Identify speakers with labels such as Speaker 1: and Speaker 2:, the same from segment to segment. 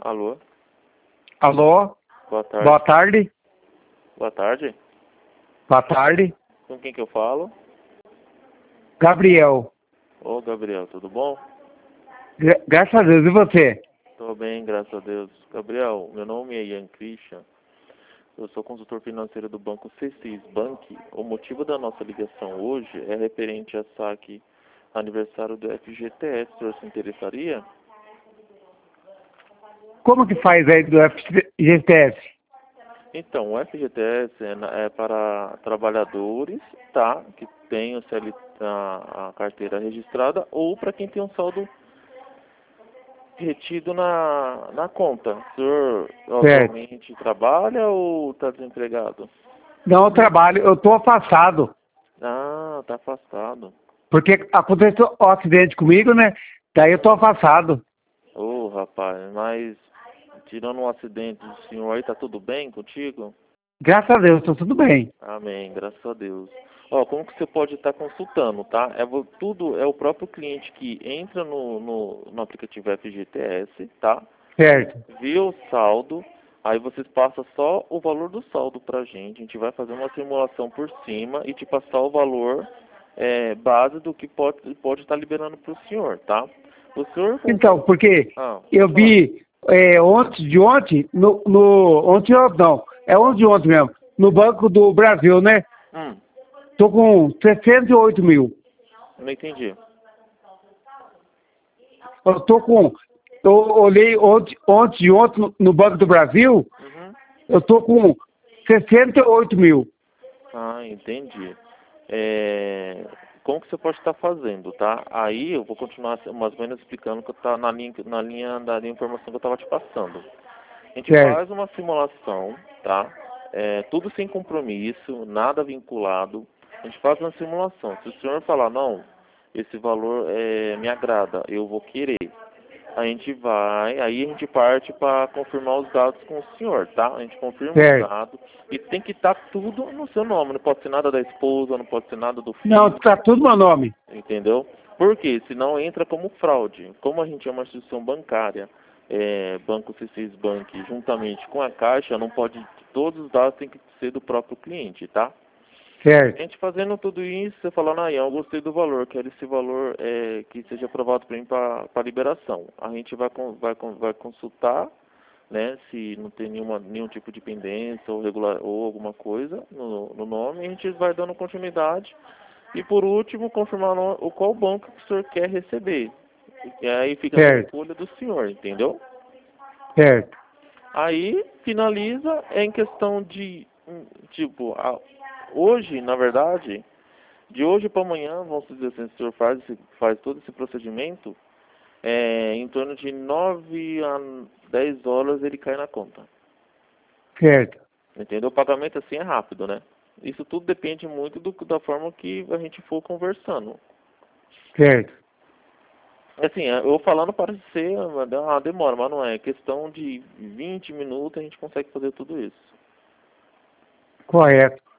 Speaker 1: Alô?
Speaker 2: Alô?
Speaker 1: Boa tarde.
Speaker 2: Boa tarde.
Speaker 1: Boa tarde.
Speaker 2: Boa tarde.
Speaker 1: Com quem que eu falo?
Speaker 2: Gabriel.
Speaker 1: Ô, Gabriel, tudo bom?
Speaker 2: Graças a Deus. E você?
Speaker 1: Tô bem, graças a Deus. Gabriel, meu nome é Ian Christian. Eu sou consultor financeiro do Banco C6 Bank. O motivo da nossa ligação hoje é referente a saque aniversário do FGTS. O senhor se interessaria?
Speaker 2: Como que faz aí do FGTS?
Speaker 1: Então, o FGTS é para trabalhadores, tá? Que tem o a carteira registrada ou para quem tem um saldo retido na conta. O senhor
Speaker 2: Certo.
Speaker 1: atualmente trabalha ou está desempregado?
Speaker 2: Não, eu trabalho. Eu tô afastado.
Speaker 1: Ah, tá afastado.
Speaker 2: Porque aconteceu um acidente comigo, né? Daí eu tô afastado.
Speaker 1: Ô, rapaz, mas tirando um acidente do senhor aí, tá tudo bem contigo?
Speaker 2: Graças a Deus, tô tudo bem.
Speaker 1: Amém, graças a Deus. Ó, como que você pode estar consultando, tá? Tudo é o próprio cliente que entra no aplicativo FGTS, tá?
Speaker 2: Certo.
Speaker 1: Vê o saldo, aí vocês passam só o valor do saldo pra gente. A gente vai fazer uma simulação por cima e te passar o valor base do que pode estar liberando pro senhor, tá? O senhor...
Speaker 2: Então, porque eu
Speaker 1: Pode falar.
Speaker 2: vi ontem, ontem não, é ontem de ontem mesmo, no Banco do Brasil, né? Tô com 68 mil.
Speaker 1: Não entendi.
Speaker 2: Eu olhei ontem de ontem no Banco do Brasil,
Speaker 1: Uhum.
Speaker 2: eu tô com 68 mil.
Speaker 1: Ah, entendi. Como que você pode estar fazendo, tá? Aí eu vou continuar mais ou menos explicando que tá na linha da informação que eu estava te passando. A gente
Speaker 2: Certo,
Speaker 1: faz uma simulação, tá? Tudo sem compromisso, nada vinculado. A gente faz uma simulação. Se o senhor falar, não, esse valor me agrada, eu vou querer. Aí a gente parte para confirmar os dados com o senhor, tá? A gente confirma os
Speaker 2: certo.
Speaker 1: dados e tem que estar tudo no seu nome. Não pode ser nada da esposa, não pode ser nada do
Speaker 2: Não,
Speaker 1: filho,
Speaker 2: tá tudo meu nome.
Speaker 1: entendeu? Por quê? Senão entra como fraude. Como a gente é uma instituição bancária, Banco C6 Bank, juntamente com a Caixa, não pode, todos os dados têm que ser do próprio cliente, tá? A
Speaker 2: Certo,
Speaker 1: gente fazendo tudo isso, você falando, eu gostei do valor, quero esse valor que seja aprovado para mim para liberação. A gente vai consultar, né, se não tem nenhum tipo de pendência ou regular ou alguma coisa no nome, e a gente vai dando continuidade. E por último, confirmar qual banco que o senhor quer receber. E aí fica na
Speaker 2: certo,
Speaker 1: escolha do senhor, entendeu?
Speaker 2: certo.
Speaker 1: Aí finaliza em questão de, tipo, hoje, na verdade, de hoje para amanhã, vamos dizer assim, o senhor faz todo esse procedimento, em torno de 9 a 10 horas ele cai na conta.
Speaker 2: Certo,
Speaker 1: Entendeu? O pagamento assim é rápido, né? Isso tudo depende muito da forma que a gente for conversando.
Speaker 2: certo.
Speaker 1: Assim, eu falando parece ser uma demora, mas não é. É questão de 20 minutos a gente consegue fazer tudo isso.
Speaker 2: Correto.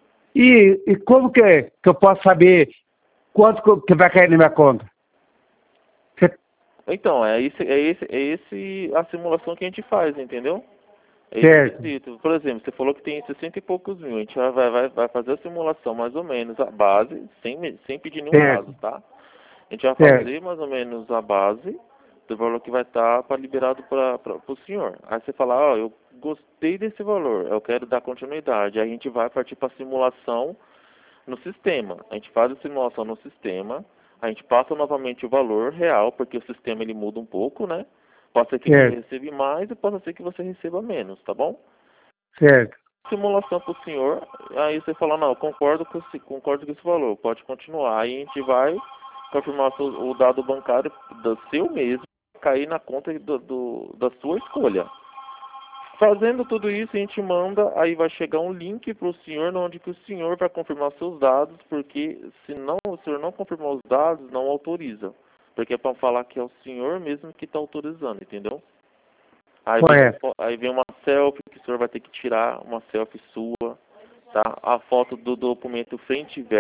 Speaker 2: E como que eu posso saber quanto que vai cair na minha conta? Você-
Speaker 1: Então, é esse a simulação que a gente faz, entendeu? É esse
Speaker 2: Certo,
Speaker 1: quesito. Por exemplo, você falou que tem 60 e poucos mil. A gente vai fazer a simulação mais ou menos, a base, sem pedir nenhum
Speaker 2: certo,
Speaker 1: prazo, tá? A gente vai
Speaker 2: certo,
Speaker 1: fazer mais ou menos a base do valor que vai estar para liberado para o senhor. Aí você fala, eu gostei desse valor, eu quero dar continuidade. Aí a gente vai partir para a simulação no sistema. A gente faz a simulação no sistema, a gente passa novamente o valor real, porque o sistema ele muda um pouco, né? Pode ser que você
Speaker 2: certo,
Speaker 1: receba mais e pode ser que você receba menos, tá bom?
Speaker 2: certo,
Speaker 1: Simulação para o senhor, aí você fala, não, eu concordo com esse valor, pode continuar. Aí a gente vai confirmar o dado bancário do seu mesmo, cair na conta da sua escolha. Fazendo tudo isso, a gente manda, aí vai chegar um link para o senhor, onde que o senhor vai confirmar seus dados, porque se não, o senhor não confirmar os dados, não autoriza. Porque é para falar que é o senhor mesmo que está autorizando, entendeu?
Speaker 2: correto.
Speaker 1: Aí vem uma selfie que o senhor vai ter que tirar, uma selfie sua, tá? A foto do documento frente e verso.